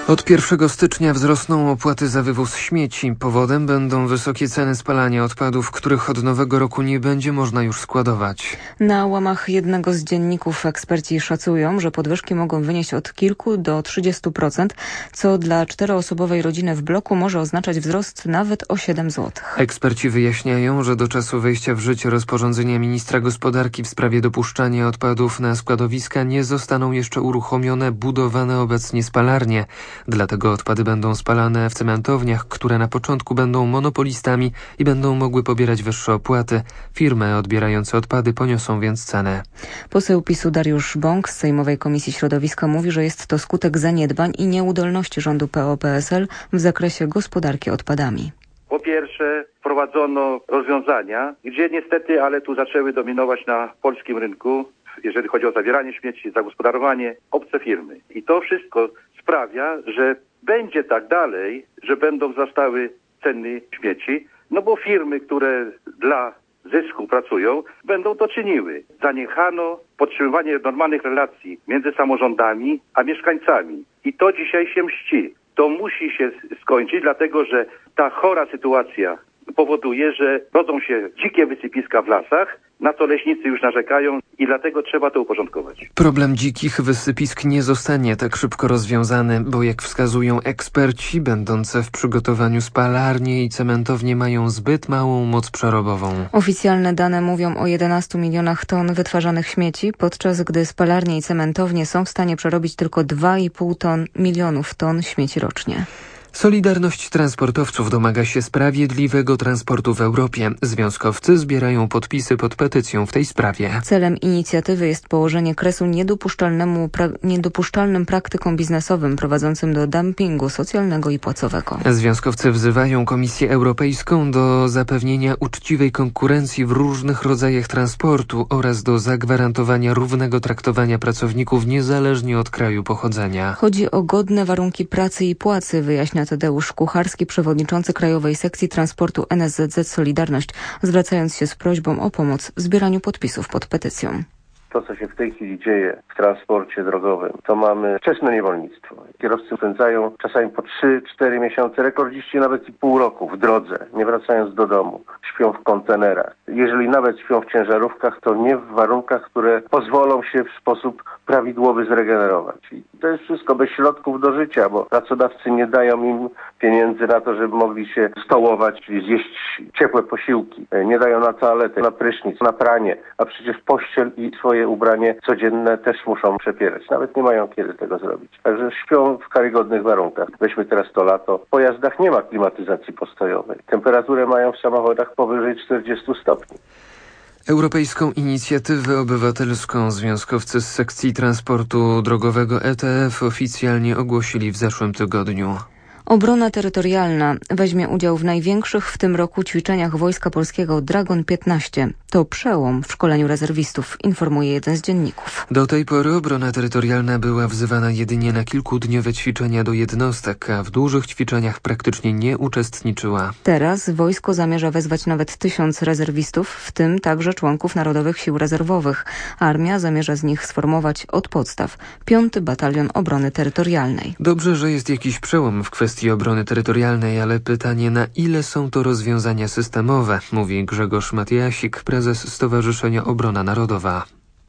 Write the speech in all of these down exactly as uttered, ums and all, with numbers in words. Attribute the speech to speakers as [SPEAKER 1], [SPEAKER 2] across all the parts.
[SPEAKER 1] Od pierwszego stycznia wzrosną opłaty za wywóz śmieci. Powodem będą wysokie ceny spalania odpadów, których od nowego roku nie będzie można już składować.
[SPEAKER 2] Na łamach jednego z dzienników eksperci szacują, że podwyżki mogą wynieść od kilku do trzydziestu procent, co dla czteroosobowej rodziny w bloku może oznaczać wzrost nawet o siedem złotych.
[SPEAKER 1] Eksperci wyjaśniają, że do czasu wejścia w życie rozporządzenia ministra gospodarki w sprawie dopuszczania odpadów na składowiska nie zostaną jeszcze uruchomione budowane obecnie spalarnie. Dlatego odpady będą spalane w cementowniach, które na początku będą monopolistami i będą mogły pobierać wyższe opłaty. Firmy odbierające odpady poniosą więc cenę.
[SPEAKER 2] Poseł PiSu Dariusz Bąk z Sejmowej Komisji Środowiska mówi, że jest to skutek zaniedbań i nieudolności rządu P O P S L w zakresie gospodarki odpadami.
[SPEAKER 3] Po pierwsze, wprowadzono rozwiązania, gdzie niestety, ale tu zaczęły dominować na polskim rynku, jeżeli chodzi o zabieranie śmieci, zagospodarowanie, obce firmy. I to wszystko sprawia, że będzie tak dalej, że będą wzrastały ceny śmieci, no bo firmy, które dla zysku pracują, będą to czyniły. Zaniechano podtrzymywanie normalnych relacji między samorządami a mieszkańcami. I to dzisiaj się mści. To musi się skończyć, dlatego że ta chora sytuacja powoduje, że rodzą się dzikie wysypiska w lasach, na co leśnicy już narzekają i dlatego trzeba to uporządkować.
[SPEAKER 1] Problem dzikich wysypisk nie zostanie tak szybko rozwiązany, bo jak wskazują eksperci, będące w przygotowaniu spalarnie i cementownie mają zbyt małą moc przerobową.
[SPEAKER 2] Oficjalne dane mówią o jedenastu milionach ton wytwarzanych śmieci, podczas gdy spalarnie i cementownie są w stanie przerobić tylko dwa i pół ton milionów ton śmieci rocznie.
[SPEAKER 1] Solidarność transportowców domaga się sprawiedliwego transportu w Europie. Związkowcy zbierają podpisy pod petycją w tej sprawie.
[SPEAKER 2] Celem inicjatywy jest położenie kresu niedopuszczalnemu, pra, niedopuszczalnym praktykom biznesowym prowadzącym do dumpingu socjalnego i płacowego.
[SPEAKER 1] Związkowcy wzywają Komisję Europejską do zapewnienia uczciwej konkurencji w różnych rodzajach transportu oraz do zagwarantowania równego traktowania pracowników niezależnie od kraju pochodzenia.
[SPEAKER 2] Chodzi o godne warunki pracy i płacy, wyjaśnia Tadeusz Kucharski, przewodniczący Krajowej Sekcji Transportu N S Z Z Solidarność, zwracając się z prośbą o pomoc w zbieraniu podpisów pod petycją.
[SPEAKER 4] To, co się w tej chwili dzieje w transporcie drogowym, to mamy wczesne niewolnictwo. Kierowcy spędzają czasami po trzy cztery miesiące, rekordziści nawet i pół roku w drodze, nie wracając do domu. Śpią w kontenerach. Jeżeli nawet śpią w ciężarówkach, to nie w warunkach, które pozwolą się w sposób prawidłowy zregenerować. I to jest wszystko bez środków do życia, bo pracodawcy nie dają im pieniędzy na to, żeby mogli się stołować, czyli zjeść ciepłe posiłki. Nie dają na toaletę, na prysznic, na pranie, a przecież pościel i swoje ubranie codzienne też muszą przepierać. Nawet nie mają kiedy tego zrobić. Także śpią w karygodnych warunkach. Weźmy teraz to lato. W pojazdach nie ma klimatyzacji postojowej. Temperaturę mają w samochodach powyżej czterdziestu stopni.
[SPEAKER 1] Europejską inicjatywę obywatelską związkowcy z sekcji transportu drogowego E T F oficjalnie ogłosili w zeszłym tygodniu.
[SPEAKER 2] Obrona terytorialna weźmie udział w największych w tym roku ćwiczeniach Wojska Polskiego Dragon piętnaście. To przełom w szkoleniu rezerwistów, informuje jeden z dzienników.
[SPEAKER 1] Do tej pory obrona terytorialna była wzywana jedynie na kilkudniowe ćwiczenia do jednostek, a w dużych ćwiczeniach praktycznie nie uczestniczyła.
[SPEAKER 2] Teraz wojsko zamierza wezwać nawet tysiąc rezerwistów, w tym także członków Narodowych Sił Rezerwowych. Armia zamierza z nich sformować od podstaw piąty Batalion Obrony Terytorialnej.
[SPEAKER 1] Dobrze, że jest jakiś przełom w kwestii obrony terytorialnej, ale pytanie, na ile są to rozwiązania systemowe, mówi Grzegorz Matiasik, prezes Stowarzyszenia Obrona Narodowa.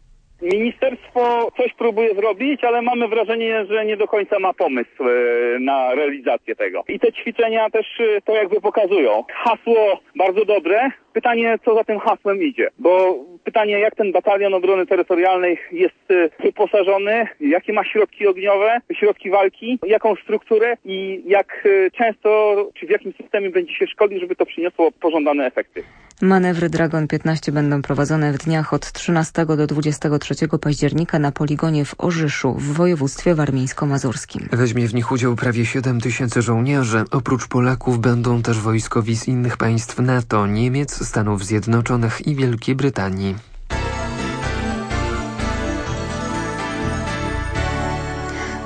[SPEAKER 5] Ministerstwo coś próbuje zrobić, ale mamy wrażenie, że nie do końca ma pomysł na realizację tego. I te ćwiczenia też to jakby pokazują. Hasło bardzo dobre. Pytanie, co za tym hasłem idzie, bo pytanie, jak ten batalion obrony terytorialnej jest wyposażony, jakie ma środki ogniowe, środki walki, jaką strukturę i jak często, czy w jakim systemie będzie się szkolił, żeby to przyniosło pożądane efekty.
[SPEAKER 2] Manewry Dragon piętnaście będą prowadzone w dniach od trzynastego do dwudziestego trzeciego października na poligonie w Orzyszu w województwie warmińsko-mazurskim.
[SPEAKER 1] Weźmie w nich udział prawie siedem tysięcy żołnierzy. Oprócz Polaków będą też wojskowi z innych państw NATO, Niemiec, Stanów Zjednoczonych i Wielkiej Brytanii.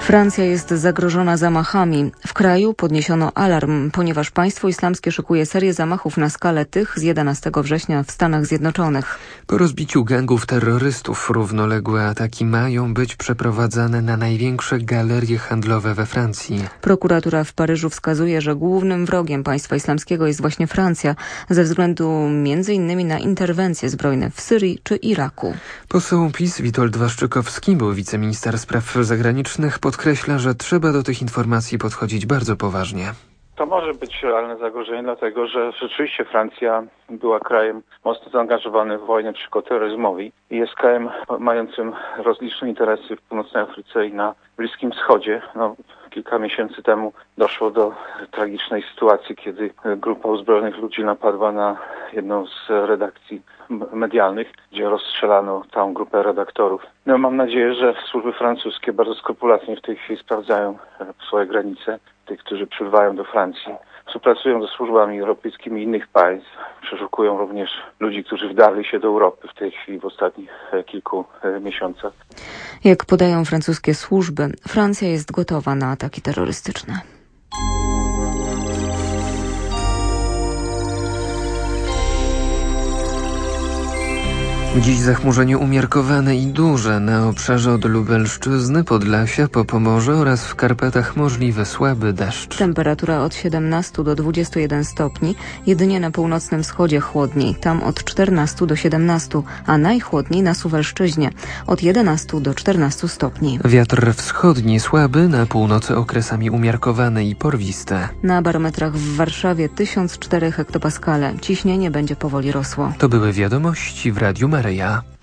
[SPEAKER 2] Francja jest zagrożona zamachami. W kraju podniesiono alarm, ponieważ państwo islamskie szykuje serię zamachów na skalę tych z jedenastego września w Stanach Zjednoczonych.
[SPEAKER 1] Po rozbiciu gangów terrorystów równoległe ataki mają być przeprowadzane na największe galerie handlowe we Francji.
[SPEAKER 2] Prokuratura w Paryżu wskazuje, że głównym wrogiem państwa islamskiego jest właśnie Francja, ze względu między innymi na interwencje zbrojne w Syrii czy Iraku.
[SPEAKER 1] Poseł PiS Witold Waszczykowski, był wiceminister spraw zagranicznych, podkreśla, że trzeba do tych informacji podchodzić bardzo poważnie.
[SPEAKER 6] To może być realne zagrożenie, dlatego że rzeczywiście Francja była krajem mocno zaangażowanym w wojnę przeciwko terroryzmowi i jest krajem mającym rozliczne interesy w północnej Afryce i na Bliskim Wschodzie. No, kilka miesięcy temu doszło do tragicznej sytuacji, kiedy grupa uzbrojonych ludzi napadła na jedną z redakcji medialnych, gdzie rozstrzelano całą grupę redaktorów. No, mam nadzieję, że służby francuskie bardzo skrupulatnie w tej chwili sprawdzają swoje granice, tych, którzy przybywają do Francji. Współpracują ze służbami europejskimi innych państw. Przeszukują również ludzi, którzy wdarli się do Europy w tej chwili w ostatnich kilku miesiącach.
[SPEAKER 2] Jak podają francuskie służby, Francja jest gotowa na ataki terrorystyczne.
[SPEAKER 1] Dziś zachmurzenie umiarkowane i duże na obszarze od Lubelszczyzny, Podlasia po Pomorze oraz w Karpatach możliwy słaby deszcz.
[SPEAKER 2] Temperatura od siedemnastu do dwudziestu jeden stopni, jedynie na północnym wschodzie chłodniej, tam od czternastu do siedemnastu, a najchłodniej na Suwalszczyźnie, od jedenastu do czternastu stopni.
[SPEAKER 1] Wiatr wschodni słaby, na północy okresami umiarkowane i porwiste.
[SPEAKER 2] Na barometrach w Warszawie tysiąc cztery hektopaskale. Ciśnienie będzie powoli rosło.
[SPEAKER 1] To były wiadomości w Radiu Maryja.